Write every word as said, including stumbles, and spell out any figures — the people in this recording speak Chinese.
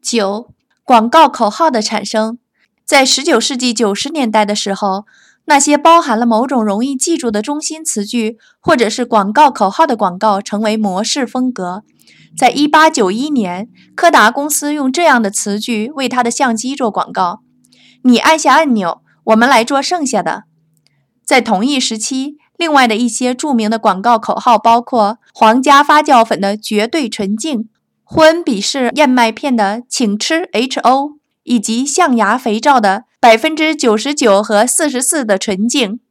九、广告口号的产生。在十九世纪九十年代的时候，那些包含了某种容易记住的中心词句或者是广告口号的广告成为模式风格。在一八九一年，柯达公司用这样的词句为它的相机做广告：你按下按钮，我们来做剩下的。在同一时期，另外的一些著名的广告口号包括皇家发酵粉的绝对纯净、霍恩比士燕麦片的请吃 H O， 以及象牙肥皂的百分之九十九和四十四的纯净。